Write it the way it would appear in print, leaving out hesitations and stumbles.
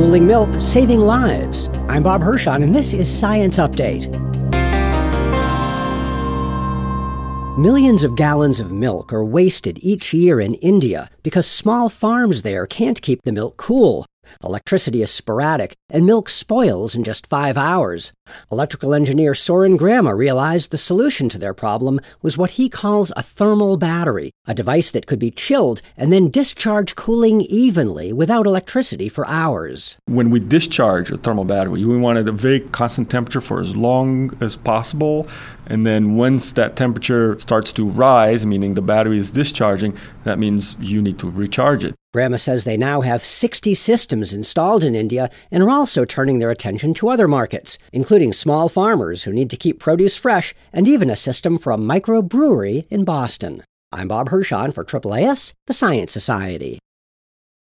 cooling milk, saving lives. I'm Bob Hirschon, and this is Science Update. Millions of gallons of milk are wasted each year in India because small farms there can't keep the milk cool. Electricity is sporadic, and milk spoils in just 5 hours. Electrical engineer Soren Grama realized the solution to their problem was what he calls a thermal battery, a device that could be chilled and then discharge cooling evenly without electricity for hours. When we discharge a thermal battery, we want it at a very constant temperature for as long as possible. And then once that temperature starts to rise, meaning the battery is discharging, that means you need to recharge it. Grama says they now have 60 systems installed in India and are also turning their attention to other markets, including small farmers who need to keep produce fresh, and even a system for a microbrewery in Boston. I'm Bob Hirschon for AAAS, the Science Society.